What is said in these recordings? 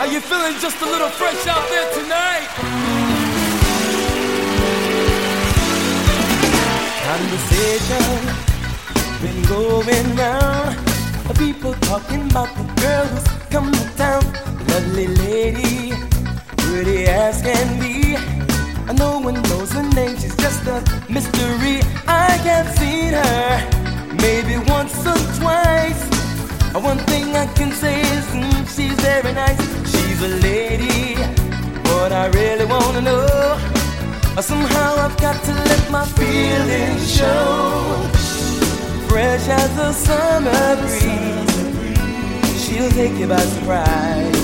Are you feeling just a little fresh out there tonight? Conversation been going round. People talking about the girl who's come to town. Lovely lady, pretty as can be. No one knows her name, she's just a mystery. I have seen her maybe once or twice. One thing I can say is she's very nice. She's a lady, but I really wanna know. Somehow I've got to let my feelings show. Fresh as a summer breeze, she'll take you by surprise.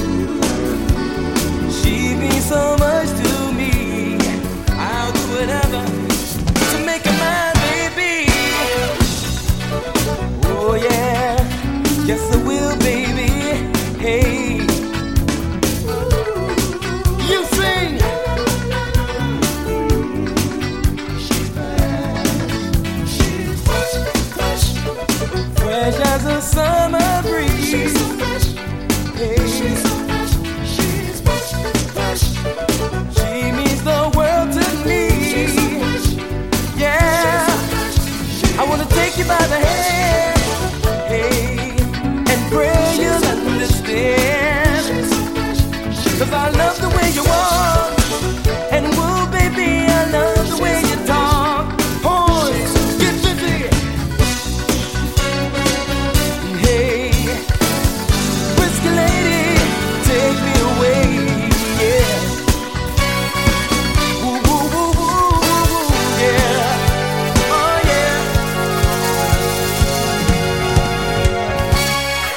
She means so much to me. I'll do whatever to make her mine, baby. Oh yeah, yes I will, baby. Hey, you sing. Fresh as a summer breeze.